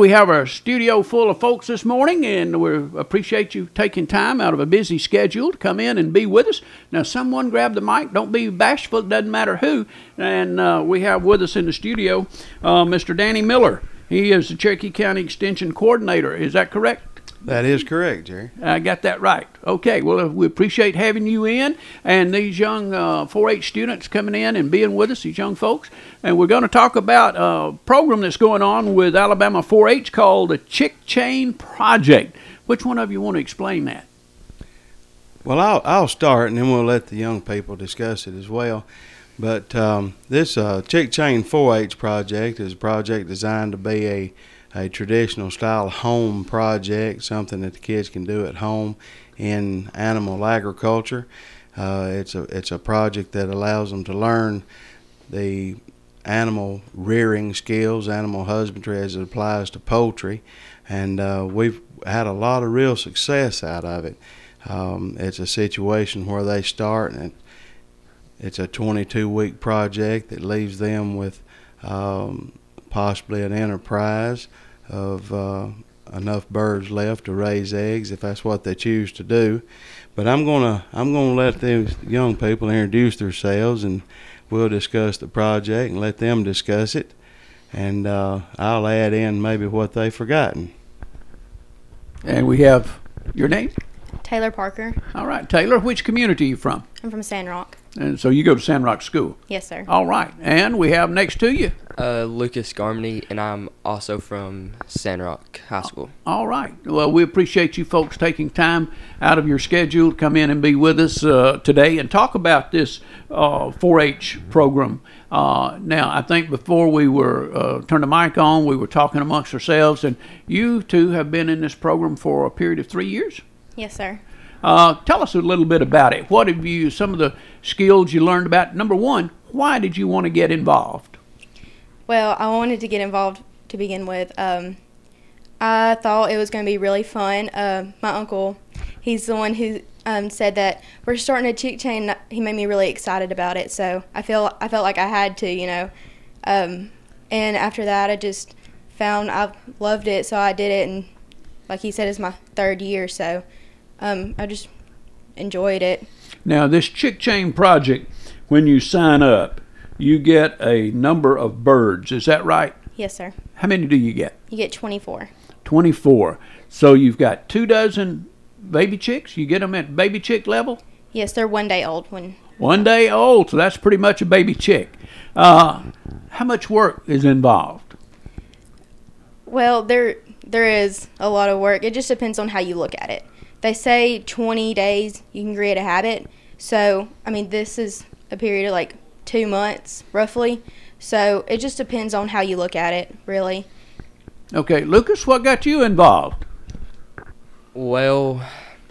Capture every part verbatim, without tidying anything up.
we have our studio full of folks this morning, and we appreciate you taking time out of a busy schedule to come in and be with us. Now, someone grab the mic. Don't be bashful. It doesn't matter who. And uh, we have with us in the studio uh, Mister Danny Miller. He is the Cherokee County Extension Coordinator. Is that correct? That is correct, Jerry. I got that right. Okay, well, we appreciate having you in and these young uh, four H students coming in and being with us, these young folks. And we're going to talk about a program that's going on with Alabama four H called the Chick Chain Project. Which one of you want to explain that? Well, I'll, I'll start, and then we'll let the young people discuss it as well. But um, this uh, Chick Chain four H project is a project designed to be a a traditional style home project, something that the kids can do at home in animal agriculture. Uh, it's a it's a project that allows them to learn the animal rearing skills, animal husbandry as it applies to poultry, and uh, we've had a lot of real success out of it. Um, it's a situation where they start, and it, it's a twenty-two week project that leaves them with um, possibly an enterprise of uh, enough birds left to raise eggs if that's what they choose to do. But I'm gonna I'm gonna let these young people introduce themselves, and we'll discuss the project and let them discuss it, and uh, I'll add in maybe what they've forgotten. And we have your name? Taylor Parker. All right, Taylor, which community are you from? I'm from Sandrock. And so you go to Sandrock School? Yes, sir. All right, and we have next to you? Uh, Lucas Garmany, and I'm also from Sandrock High School. All right. Well, we appreciate you folks taking time out of your schedule to come in and be with us uh, today and talk about this uh, four H program. Uh, now, I think before we were uh, turned the mic on, we were talking amongst ourselves, and you two have been in this program for a period of three years? Yes, sir. Uh, tell us a little bit about it. What have you, some of the skills you learned about? Number one, why did you want to get involved? Well, I wanted to get involved to begin with. Um, I thought it was going to be really fun. Uh, my uncle, he's the one who um, said that we're starting a chick chain. He made me really excited about it, so I feel I felt like I had to, you know. Um, and after that, I just found I loved it, so I did it. And like he said, it's my third year, so um, I just enjoyed it. Now, this Chick Chain project, when you sign up, you get a number of birds. Is that right? Yes, sir. How many do you get? You get twenty-four. twenty-four. So you've got two dozen baby chicks. You get them at baby chick level? Yes, they're one day old. When One day old, so that's pretty much a baby chick. Uh, how much work is involved? Well, there there is a lot of work. It just depends on how you look at it. They say twenty days you can create a habit. So, I mean, this is a period of like two months, roughly. So, it just depends on how you look at it, really. Okay, Lucas, what got you involved? Well,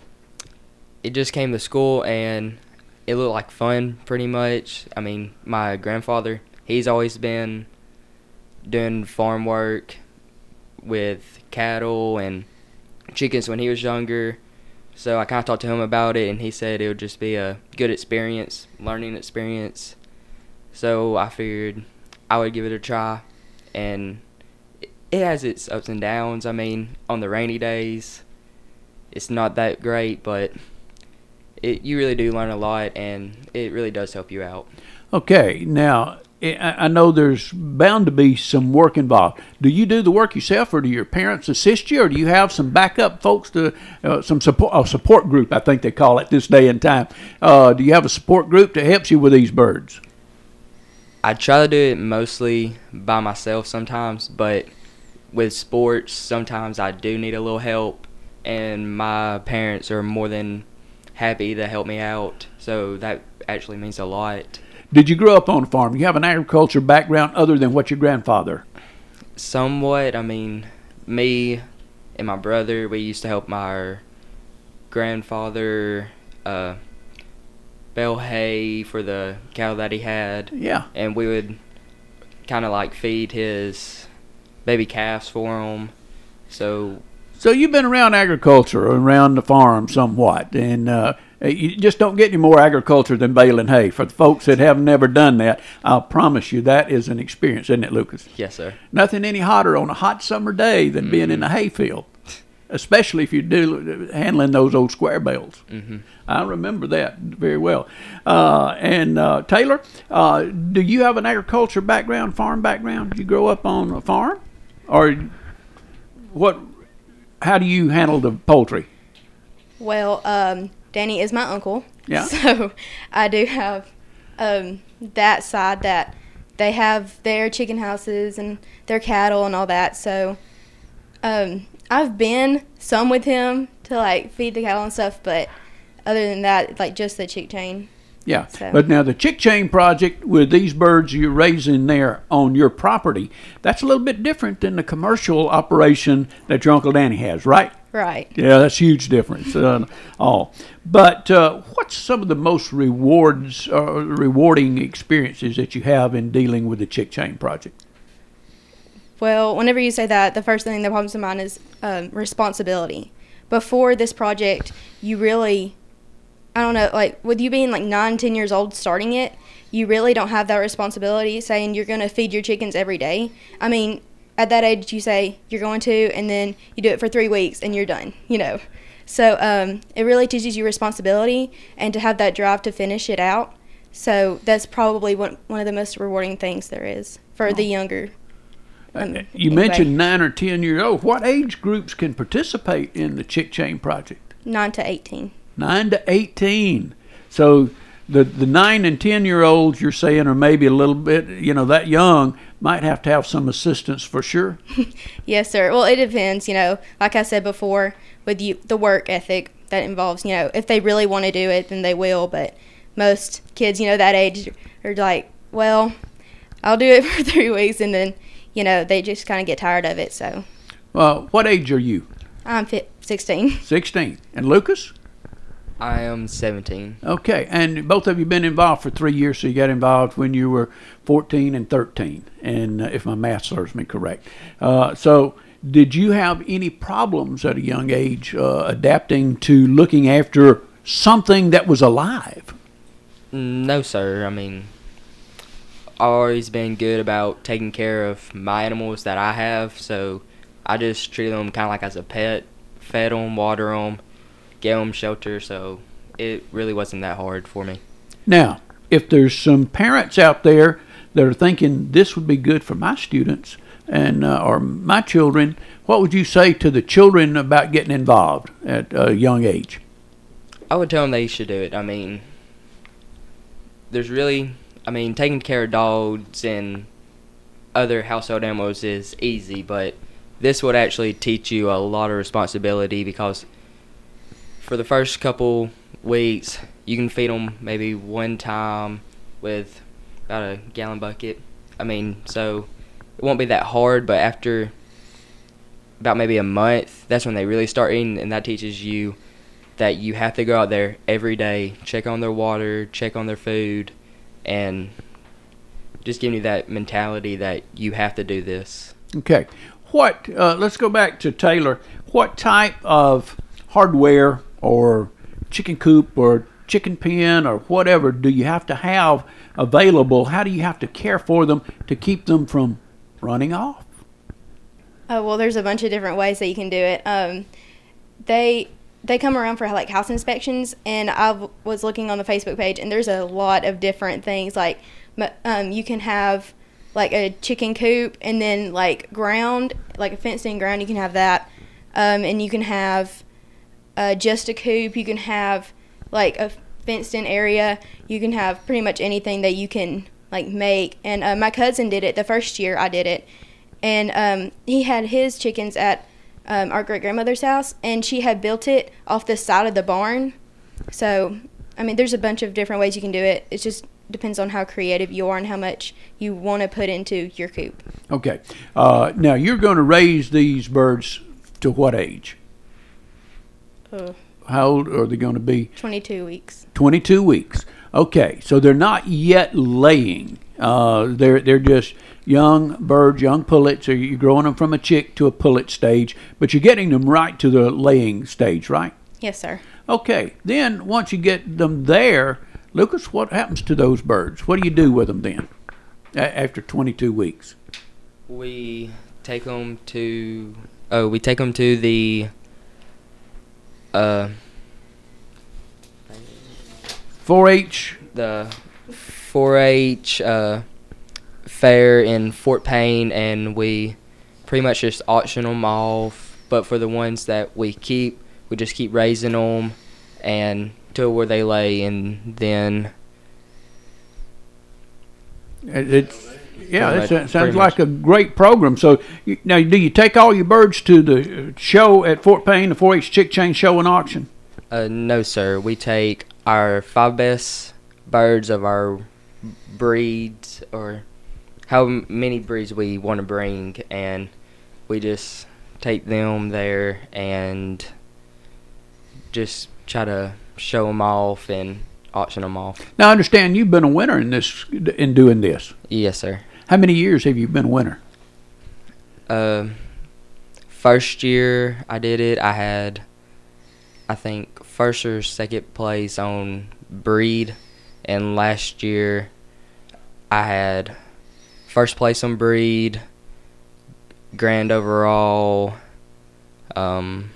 it just came to school, and it looked like fun, pretty much. I mean, my grandfather, he's always been doing farm work with cattle and chickens when he was younger. So I kind of talked to him about it, and he said it would just be a good experience, learning experience. So I figured I would give it a try, and it has its ups and downs. I mean, on the rainy days, it's not that great, but it you really do learn a lot, and it really does help you out. Okay, now, I know there's bound to be some work involved. Do you do the work yourself, or do your parents assist you, or do you have some backup folks, to uh, some support, a support group, I think they call it this day and time. Uh, do you have a support group that helps you with these birds? I try to do it mostly by myself sometimes, but with sports, sometimes I do need a little help, and my parents are more than happy to help me out, so that actually means a lot. Did you grow up on a farm? You have an agriculture background other than what your grandfather? Somewhat. I mean, me and my brother, we used to help my grandfather uh, bale hay for the cow that he had. Yeah. And we would kind of like feed his baby calves for him. So So you've been around agriculture, around the farm somewhat, and uh, Uh, You just don't get any more agriculture than baling hay. For the folks that have never done that, I'll promise you that is an experience, isn't it, Lucas? Yes, sir. Nothing any hotter on a hot summer day than mm-hmm. being in a hayfield, especially if you're do, handling those old square bales. Mm-hmm. I remember that very well. Uh, and uh, Taylor, uh, do you have an agriculture background, farm background? Did you grow up on a farm? Or what? How do you handle the poultry? Well, um, Danny is my uncle. Yeah. So I do have um, that side that they have their chicken houses and their cattle and all that. So um, I've been some with him to like feed the cattle and stuff, but other than that, like just the chick chain. Yeah, So- but now the chick chain project with these birds you're raising there on your property, that's a little bit different than the commercial operation that your Uncle Danny has, right? Right. Yeah, that's a huge difference. Uh, all, but uh, what's some of the most rewards, uh, rewarding experiences that you have in dealing with the chick chain project? Well, whenever you say that, the first thing that pops to mind is um, responsibility. Before this project, you really, I don't know, like with you being like nine, ten years old starting it, you really don't have that responsibility saying you're going to feed your chickens every day. I mean, at that age, you say you're going to, and then you do it for three weeks and you're done, you know. So um, it really teaches you responsibility and to have that drive to finish it out. So that's probably one, one of the most rewarding things there is for the younger. Um, Uh, you anybody. mentioned nine or ten years old. What age groups can participate in the chick chain project? nine to eighteen. Nine to eighteen. So the the nine and ten year olds you're saying are maybe a little bit, you know, that young, might have to have some assistance for sure. Yes, sir. Well, it depends, you know, like I said before, with you, the work ethic that involves, you know, if they really want to do it, then they will. But most kids, you know, that age are like, well, I'll do it for three weeks and then, you know, they just kind of get tired of it. So Uh, what age are you? I'm fit, sixteen. sixteen. And Lucas? I am seventeen. Okay. And both of you been involved for three years, so you got involved when you were fourteen and thirteen, and uh, if my math serves me correct. Uh, so did you have any problems at a young age uh, adapting to looking after something that was alive? No, sir. I mean, I've always been good about taking care of my animals that I have, so I just treat them kind of like as a pet, fed them, water them, gave them shelter, so it really wasn't that hard for me. Now, if there's some parents out there that are thinking this would be good for my students and uh, or my children, what would you say to the children about getting involved at a young age? I would tell them they should do it. I mean, there's really, I mean, taking care of dogs and other household animals is easy, but this would actually teach you a lot of responsibility because for the first couple weeks, you can feed them maybe one time with about a gallon bucket. I mean, so it won't be that hard, but after about maybe a month, that's when they really start eating, and that teaches you that you have to go out there every day, check on their water, check on their food, and just giving you that mentality that you have to do this. Okay. What, uh, let's go back to Taylor. What type of hardware or chicken coop or chicken pen or whatever do you have to have available? How do you have to care for them to keep them from running off? Oh, well, there's a bunch of different ways that you can do it. Um, they they come around for like house inspections, and I w- was looking on the Facebook page, and there's a lot of different things. Like um, you can have like a chicken coop, and then like ground, like a fenced-in ground. You can have that, um, and you can have uh, just a coop. You can have like a fenced-in area. You can have pretty much anything that you can like make. And uh, my cousin did it the first year I did it. And um, he had his chickens at um, our great-grandmother's house, and she had built it off the side of the barn. So, I mean, there's a bunch of different ways you can do it. It just depends on how creative you are and how much you want to put into your coop. Okay. Uh, now, you're going to raise these birds to what age? Uh, How old are they going to be? twenty-two weeks. twenty-two weeks. Okay, so they're not yet laying. Uh, they're they're just young birds, young pullets. So you're growing them from a chick to a pullet stage, but you're getting them right to the laying stage, right? Yes, sir. Okay. Then once you get them there, Lucas, what happens to those birds? What do you do with them then a- after twenty-two weeks? We take them to oh we take them to the uh four H. the four H uh, fair in Fort Payne, and we pretty much just auction them off. But for the ones that we keep, we just keep raising them and to where they lay, and then It, it's yeah, Pretty it much- sounds pretty like much. a great program. So you, now, do you take all your birds to the show at Fort Payne, the four H Chick Chain Show and Auction? uh, no, sir. We take our five best birds of our breeds, or how m- many breeds we want to bring, and we just take them there and just try to show them off and auction them off. Now, I understand you've been a winner in this in doing this. Yes, sir. How many years have you been a winner? Uh, first year I did it, I had, I think, first or second place on breed, and last year I had first place on breed, grand overall, um,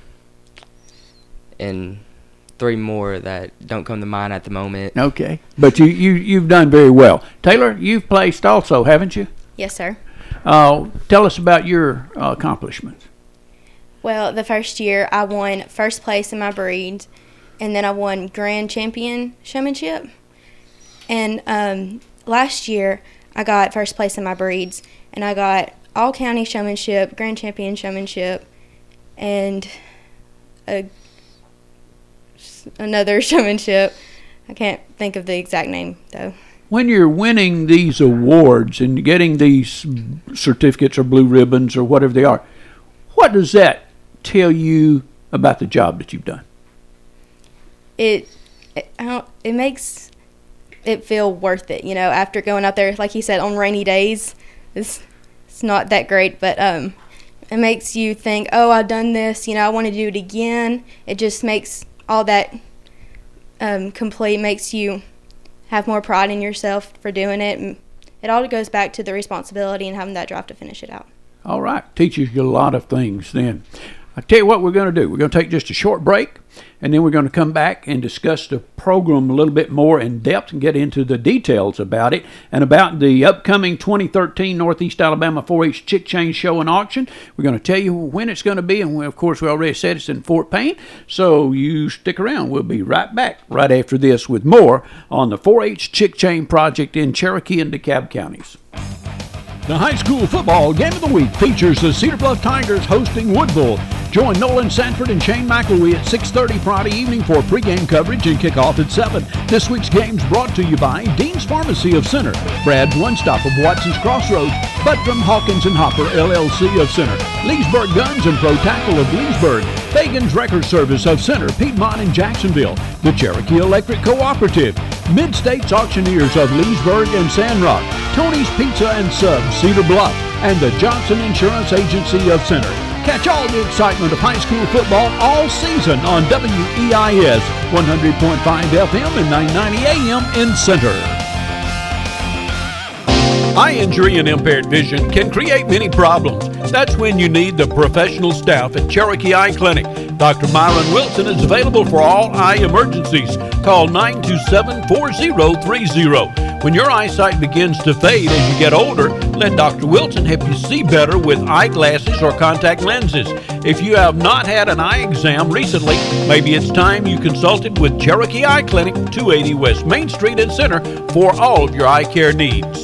and three more that don't come to mind at the moment. Okay, but you you you've done very well. Taylor, you've placed also, haven't you? Yes, sir. Uh, tell us about your uh, accomplishments. Well, the first year I won first place in my breed, and then I won grand champion showmanship. And um, last year I got first place in my breeds, and I got all county showmanship, grand champion showmanship, and a, another showmanship. I can't think of the exact name though. When you're winning these awards and getting these certificates or blue ribbons or whatever they are, what does that tell you about the job that you've done? It, it I don't. It makes it feel worth it. You know, after going out there, like you said, on rainy days, it's it's not that great, but um, it makes you think, oh, I've done this. You know, I want to do it again. It just makes all that um, complete. Makes you have more pride in yourself for doing it. And it all goes back to the responsibility and having that drive to finish it out. All right. Teaches you a lot of things then. I'll tell you what we're going to do. We're going to take just a short break, and then we're going to come back and discuss the program a little bit more in depth and get into the details about it and about the upcoming twenty thirteen Northeast Alabama four H Chick Chain Show and Auction. We're going to tell you when it's going to be, and we, of course, we already said it's in Fort Payne, so you stick around. We'll be right back right after this with more on the four H Chick Chain Project in Cherokee and DeKalb counties. The high school football game of the week features the Cedar Bluff Tigers hosting Woodville. Join Nolan Sanford and Shane McElwee at six thirty Friday evening for pregame coverage and kickoff at seven. This week's game's brought to you by Dean's Pharmacy of Center, Brad's One Stop of Watson's Crossroads, Buttram Hawkins and Hopper L L C of Center, Leesburg Guns and Pro Tackle of Leesburg, Fagan's Record Service of Center, Piedmont and Jacksonville, the Cherokee Electric Cooperative, Mid-States Auctioneers of Leesburg and Sandrock, Tony's Pizza and Subs, Cedar Bluff, and the Johnson Insurance Agency of Center. Catch all the excitement of high school football all season on W E I S one hundred point five F M and nine ninety A M in Center. Eye injury and impaired vision can create many problems. That's when you need the professional staff at Cherokee Eye Clinic. Doctor Myron Wilson is available for all eye emergencies. Call nine two seven, four zero three zero. When your eyesight begins to fade as you get older, let Doctor Wilson help you see better with eyeglasses or contact lenses. If you have not had an eye exam recently, maybe it's time you consulted with Cherokee Eye Clinic, two eighty West Main Street in Center, for all of your eye care needs.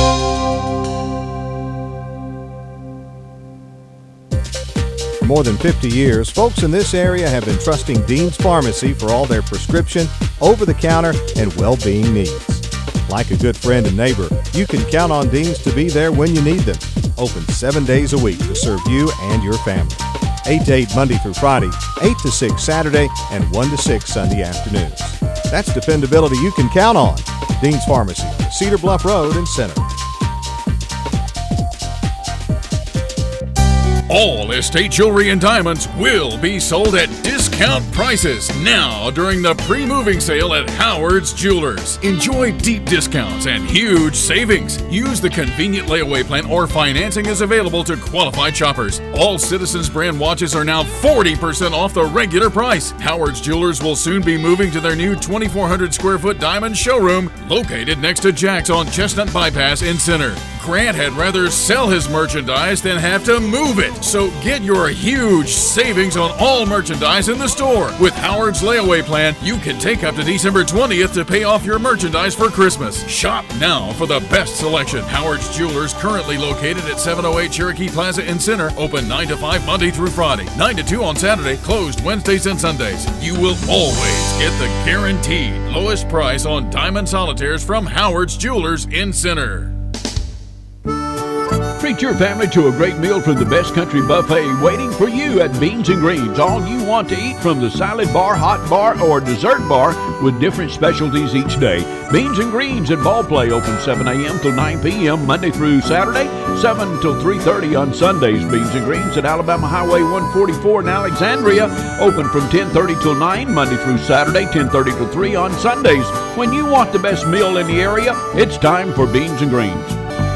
For more than fifty years, folks in this area have been trusting Dean's Pharmacy for all their prescription, over-the-counter, and well-being needs. Like a good friend and neighbor, you can count on Dean's to be there when you need them. Open seven days a week to serve you and your family. eight to eight Monday through Friday, eight to six Saturday, and one to six Sunday afternoons. That's dependability you can count on. Dean's Pharmacy, Cedar Bluff Road in Center. All estate jewelry and diamonds will be sold at discount prices now during the pre-moving sale at Howard's Jewelers. Enjoy deep discounts and huge savings. Use the convenient layaway plan or financing is available to qualified shoppers. All Citizens brand watches are now forty percent off the regular price. Howard's Jewelers will soon be moving to their new twenty-four hundred square foot diamond showroom located next to Jack's on Chestnut Bypass in Center. Grant had rather sell his merchandise than have to move it. So get your huge savings on all merchandise in the store. With Howard's layaway plan, you can take up to December twentieth to pay off your merchandise for Christmas. Shop now for the best selection. Howard's Jewelers, currently located at seven oh eight Cherokee Plaza in Center, open nine to five Monday through Friday, nine to two on Saturday, closed Wednesdays and Sundays. You will always get the guaranteed lowest price on diamond solitaires from Howard's Jewelers in Center. Treat your family to a great meal from the Best Country Buffet waiting for you at Beans and Greens. All you want to eat, from the salad bar, hot bar, or dessert bar, with different specialties each day. Beans and Greens at Ball Play, open seven a.m. till nine p.m. Monday through Saturday, seven till three thirty on Sundays. Beans and Greens at Alabama Highway one forty-four in Alexandria, open from ten thirty till nine Monday through Saturday, ten thirty till three on Sundays. When you want the best meal in the area, it's time for Beans and Greens.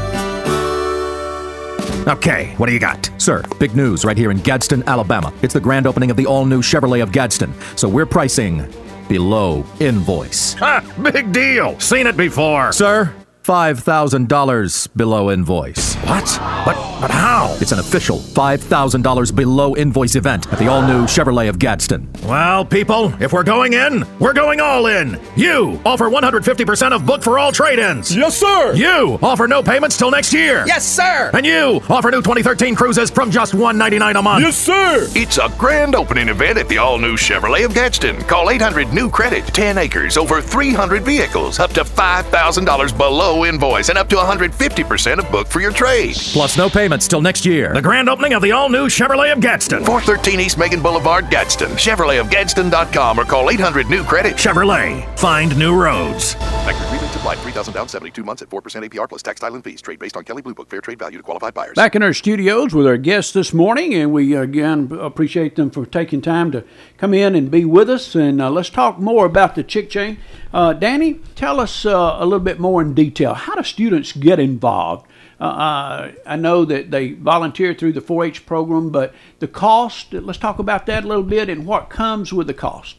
Okay, what do you got? Sir, big news right here in Gadsden, Alabama. It's the grand opening of the all-new Chevrolet of Gadsden. So we're pricing below invoice. Ha! Big deal! Seen it before! Sir, five thousand dollars below invoice. What? But, but how? It's an official five thousand dollars below invoice event at the all-new Chevrolet of Gadsden. Well, people, if we're going in, we're going all in. You offer one hundred fifty percent of book for all trade-ins. Yes, sir. You offer no payments till next year. Yes, sir. And you offer new twenty thirteen Cruises from just one hundred ninety-nine dollars a month. Yes, sir. It's a grand opening event at the all-new Chevrolet of Gadsden. Call eight hundred new credit, ten acres, over three hundred vehicles, up to five thousand dollars below invoice, and up to one hundred fifty percent of book for your trade. Plus no payments till next year. The grand opening of the all-new Chevrolet of Gadsden. four thirteen East Megan Boulevard, Gadsden. Chevrolet of Gadsden dot com or call eight hundred new credit. Chevrolet. Find new roads. Factory rebate applied. three thousand down, seventy-two months at four percent A P R plus tax, title, and fees. Trade based on Kelley Blue Book. Fair trade value to qualified buyers. Back in our studios with our guests this morning, and we again appreciate them for taking time to come in and be with us. And uh, let's talk more about the Chick Chain. Uh, Danny, tell us uh, a little bit more in detail. How do students get involved? Uh, uh, I know that they volunteer through the four H program, but the cost, let's talk about that a little bit and what comes with the cost.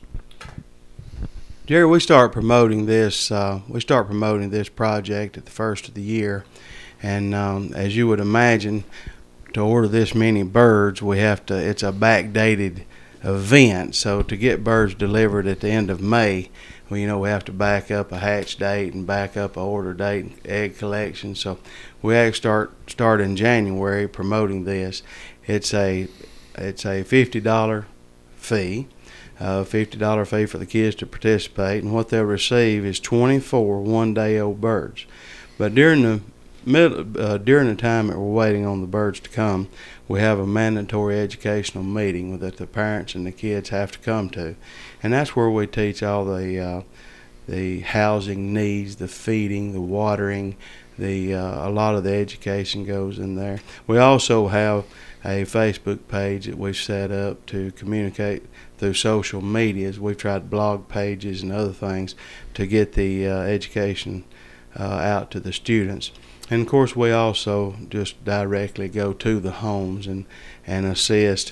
Jerry, we start promoting this. Uh, we start promoting this project at the first of the year, and um, as you would imagine, to order this many birds, we have to. It's a backdated event, so to get birds delivered at the end of May, well, you know, we have to back up a hatch date and back up a order date, egg collection. So we actually start start in January promoting this. It's a it's a fifty dollar fee. Uh, fifty dollar fee for the kids to participate, and what they'll receive is twenty-four one-day-old birds. But during the middle, uh, during the time that we're waiting on the birds to come, we have a mandatory educational meeting that the parents and the kids have to come to, and that's where we teach all the uh, the housing needs, the feeding, the watering, the uh, a lot of the education goes in there. We also have a Facebook page that we've set up to communicate through social medias. We've tried blog pages and other things to get the uh, education uh, out to the students. And of course, we also just directly go to the homes and, and assist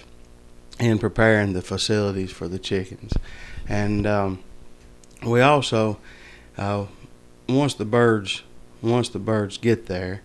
in preparing the facilities for the chickens. And um, we also, uh, once the birds, once the birds get there,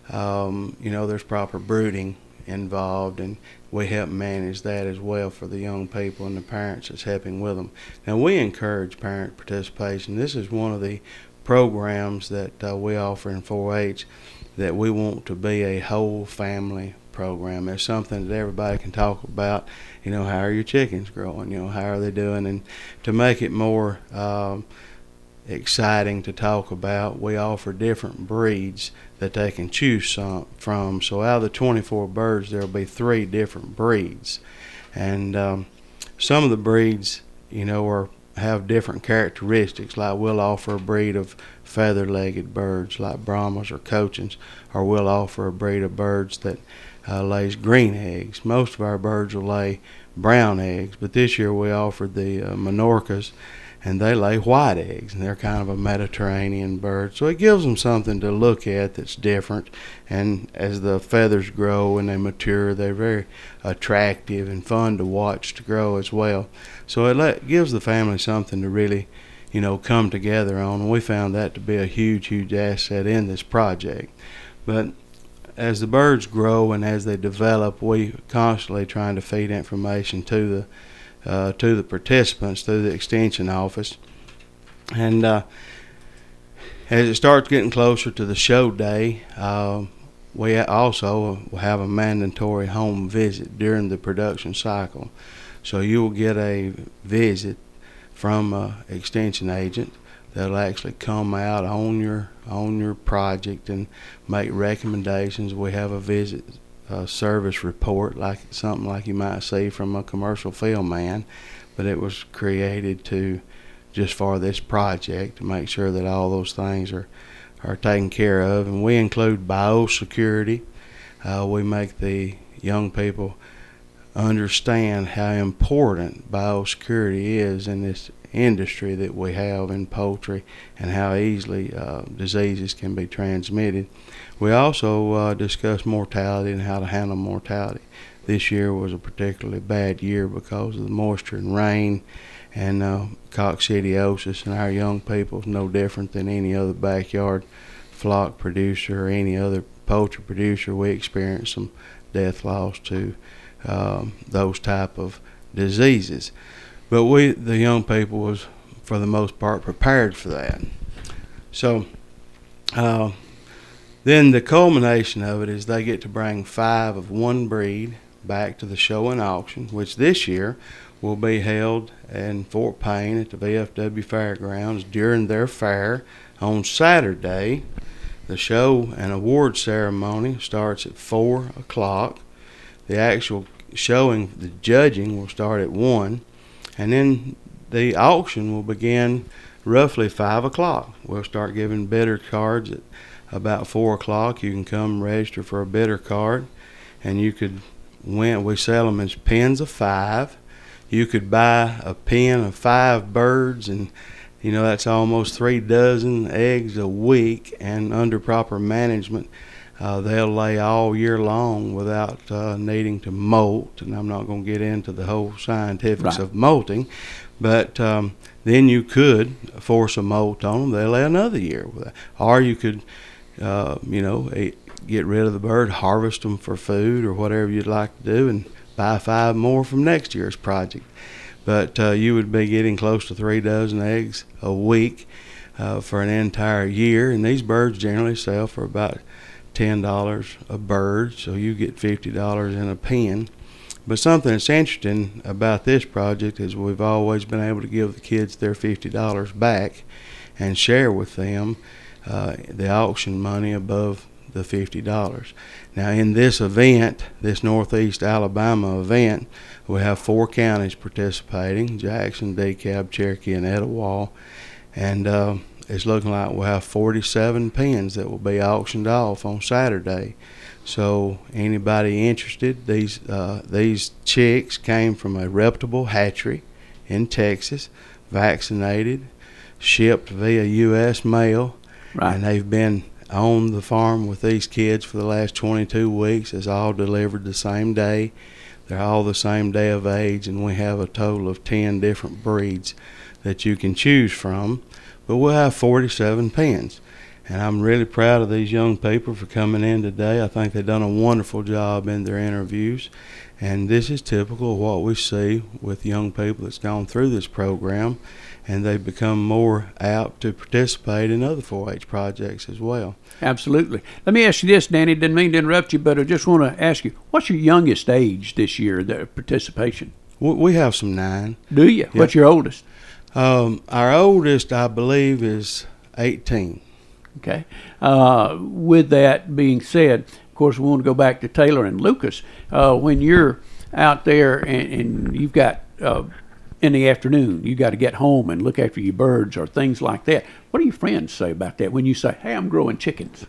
um, you know, there's proper brooding involved, and we help manage that as well for the young people and the parents that's helping with them. Now, we encourage parent participation. This is one of the programs that uh, we offer in four H that we want to be a whole family program. It's something that everybody can talk about. You know, how are your chickens growing? You know, how are they doing? And to make it more um, exciting to talk about, we offer different breeds that they can choose some from. So out of the twenty-four birds, there will be three different breeds. And um, some of the breeds, you know, are have different characteristics. Like we'll offer a breed of feather-legged birds like Brahmas or Cochins, or we'll offer a breed of birds that uh, lays green eggs. Most of our birds will lay brown eggs, but this year we offered the uh, Minorcas, and they lay white eggs, and they're kind of a Mediterranean bird. So it gives them something to look at that's different. And as the feathers grow and they mature, they're very attractive and fun to watch to grow as well. So it let, gives the family something to really, you know, come together on. And we found that to be a huge, huge asset in this project. But as the birds grow and as they develop, we constantly trying to feed information to the Uh, to the participants through the extension office. And uh, as it starts getting closer to the show day, uh, we also have a mandatory home visit during the production cycle. So you will get a visit from an extension agent that'll actually come out on your on your project and make recommendations. We have a visit Uh, service report, like something like you might see from a commercial film man, but it was created to just for this project to make sure that all those things are are taken care of. And we include biosecurity. Uh, we make the young people understand how important biosecurity is in this industry that we have in poultry, and how easily uh, diseases can be transmitted. We also uh, discuss mortality and how to handle mortality. This year was a particularly bad year because of the moisture and rain and uh, coccidiosis, and our young people is no different than any other backyard flock producer or any other poultry producer. We experienced some death loss to um, those type of diseases. But we, the young people, was for the most part prepared for that. So uh, then the culmination of it is they get to bring five of one breed back to the show and auction, which this year will be held in Fort Payne at the V F W Fairgrounds during their fair on Saturday. The show and award ceremony starts at four o'clock. The actual showing, the judging, will start at one. And then the auction will begin roughly five o'clock. We'll start giving bidder cards at about four o'clock. You can come register for a bidder card, and you could win. We sell them as pens of five. You could buy a pen of five birds, and you know that's almost three dozen eggs a week. And under proper management, uh, they'll lay all year long without uh, needing to molt. And I'm not going to get into the whole scientifics Right. of molting, but um, then you could force a molt on them. They'll lay another year with that. Or you could, uh, you know, eat, get rid of the bird, harvest them for food or whatever you'd like to do, and buy five more from next year's project. But uh, you would be getting close to three dozen eggs a week uh, for an entire year. And these birds generally sell for about ten dollars a bird, so you get fifty dollars in a pen. But something that's interesting about this project is we've always been able to give the kids their fifty dollars back and share with them uh, the auction money above the fifty dollars. Now in this event, this Northeast Alabama event, we have four counties participating: Jackson, DeKalb, Cherokee, and Etowah. And uh, it's looking like we'll have forty-seven pens that will be auctioned off on Saturday. So anybody interested, these uh, these chicks came from a reputable hatchery in Texas, vaccinated, shipped via U S mail, Right. and they've been on the farm with these kids for the last twenty-two weeks. It's all delivered the same day. They're all the same day of age, and we have a total of ten different breeds that you can choose from. But we'll have forty-seven pens. And I'm really proud of these young people for coming in today. I think they've done a wonderful job in their interviews. And this is typical of what we see with young people that's gone through this program, and they've become more apt to participate in other four H projects as well. Absolutely. Let me ask you this, Danny. Didn't mean to interrupt you, but I just want to ask you, what's your youngest age this year, the participation? We we have some nine. Do you? Yep. What's your oldest? Um, our oldest, I believe, is eighteen. Okay. Uh, with that being said, of course, we want to go back to Taylor and Lucas. Uh, when you're out there and, and you've got uh, in the afternoon. You got to get home and look after your birds or things like that. What do your friends say about that when you say, hey, I'm growing chickens?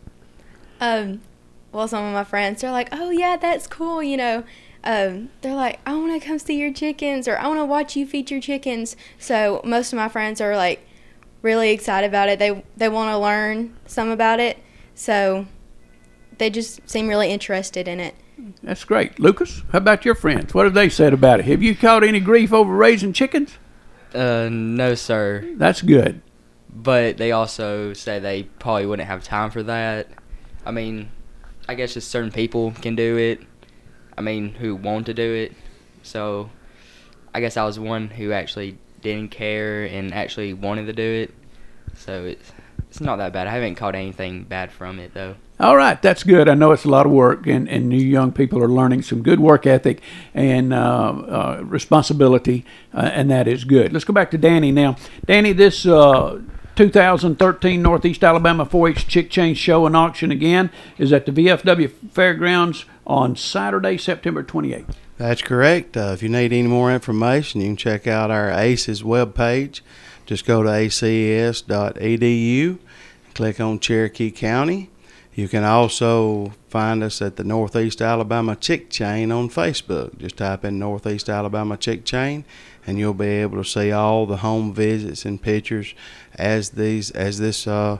Um, well, some of my friends, they're like, oh, yeah, that's cool, you know. Um, they're like, I want to come see your chickens, or I want to watch you feed your chickens. So most of my friends are, like, really excited about it. They they want to learn some about it. So they just seem really interested in it. That's great. Lucas, how about your friends? What have they said about it? Have you caught any grief over raising chickens? Uh, no, sir. That's good. But they also say they probably wouldn't have time for that. I mean, I guess just certain people can do it. I mean, who want to do it. So I guess I was one who actually didn't care and actually wanted to do it. So it's it's not that bad. I haven't caught anything bad from it, though. All right, that's good. I know it's a lot of work, and, and you young people are learning some good work ethic and uh, uh, responsibility, uh, and that is good. Let's go back to Danny now. Danny, this uh, two thousand thirteen Northeast Alabama four H Chick Chain Show and Auction again is at the V F W Fairgrounds on Saturday, September twenty-eighth. That's correct. Uh, if you need any more information, you can check out our A C E S webpage. Just go to A C E S dot E D U, click on Cherokee County. You can also find us at the Northeast Alabama Chick Chain on Facebook. Just type in Northeast Alabama Chick Chain, and you'll be able to see all the home visits and pictures as these as this uh,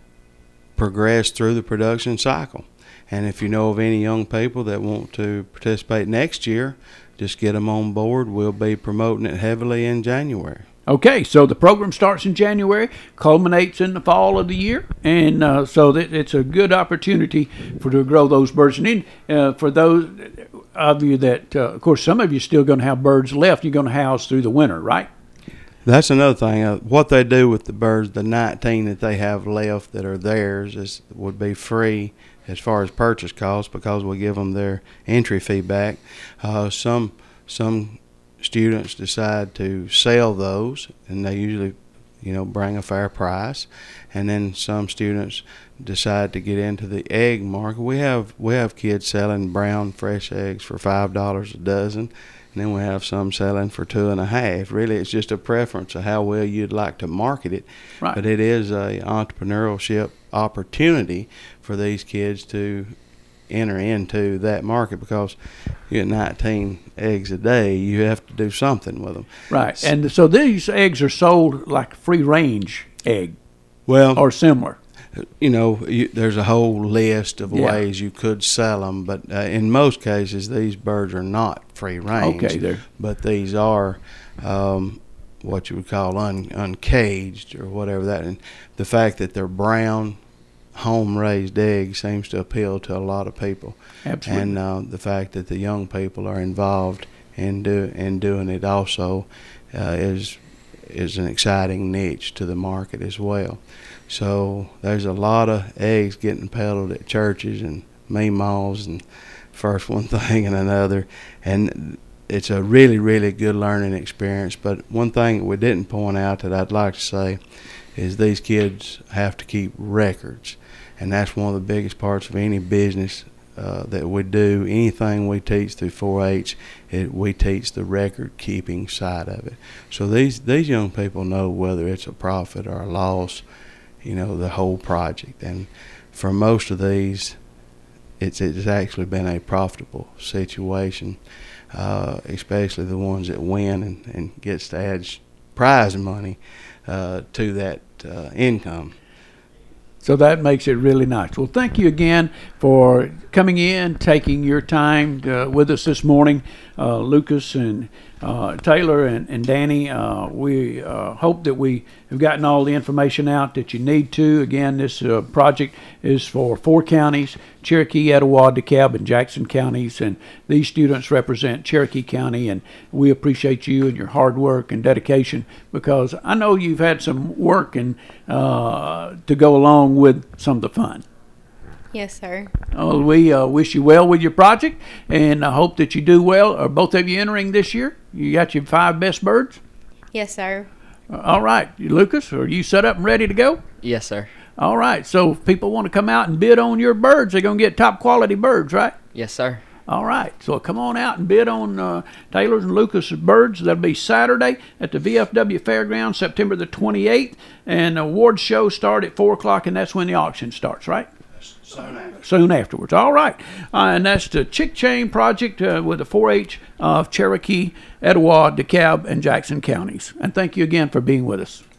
progress through the production cycle. And if you know of any young people that want to participate next year, just get them on board. We'll be promoting it heavily in January. Okay, so the program starts in January, culminates in the fall of the year, and uh, so that it's a good opportunity for to grow those birds. And then, uh, for those of you that, uh, of course, some of you still going to have birds left, you're going to house through the winter, right? That's another thing. Uh, what they do with the birds, the nineteen that they have left that are theirs, is would be free as far as purchase costs because we give them their entry fee back. Uh, some some. Students decide to sell those, and they usually, you know, bring a fair price. And then some students decide to get into the egg market. We have we have kids selling brown fresh eggs for five dollars a dozen, and then we have some selling for two and a half. Really, it's just a preference of how well you'd like to market it. Right. But it is a entrepreneurship opportunity for these kids to enter into that market because you get nineteen eggs a day. You have to do something with them. Right. And so these eggs are sold like free range egg. Well, or similar. You know, you, there's a whole list of yeah. ways you could sell them, but uh, in most cases, these birds are not free range. Okay, there. But these are um, what you would call un, uncaged or whatever that. And the fact that they're brown, home-raised eggs seems to appeal to a lot of people. Absolutely. And uh, the fact that the young people are involved in do in doing it also uh, is is an exciting niche to the market as well. So there's a lot of eggs getting peddled at churches and meemaws and first one thing and another, and it's a really, really good learning experience. But one thing that we didn't point out that I'd like to say is these kids have to keep records, and that's one of the biggest parts of any business uh, that we do. Anything we teach through four H, it, we teach the record-keeping side of it. So these these young people know whether it's a profit or a loss, you know, the whole project. And for most of these, it's it's actually been a profitable situation, uh, especially the ones that win and, and gets to add prize money uh, to that uh, income. So that makes it really nice. Well, thank you again for coming in, taking your time uh, with us this morning, uh, Lucas and uh, Taylor and, and Danny. Uh, we uh, hope that we have gotten all the information out that you need to. Again, this uh, project is for four counties, Cherokee, Etowah, DeKalb, and Jackson counties, and these students represent Cherokee County, and we appreciate you and your hard work and dedication because I know you've had some work and uh, to go along with some of the fun. Yes, sir. Well, we uh, wish you well with your project, and I hope that you do well. Are both of you entering this year? You got your five best birds? Yes, sir. Uh, all right. Lucas, are you set up and ready to go? Yes, sir. All right. So if people want to come out and bid on your birds, they're going to get top quality birds, right? Yes, sir. All right, so come on out and bid on uh, Taylor's and Lucas's birds. That'll be Saturday at the V F W Fairgrounds, September the twenty-eighth, and the awards show start at four o'clock, and that's when the auction starts, right? Soon after. Soon afterwards. All right, uh, and that's the Chick Chain Project uh, with the four H of Cherokee, Etowah, DeKalb, and Jackson counties. And thank you again for being with us.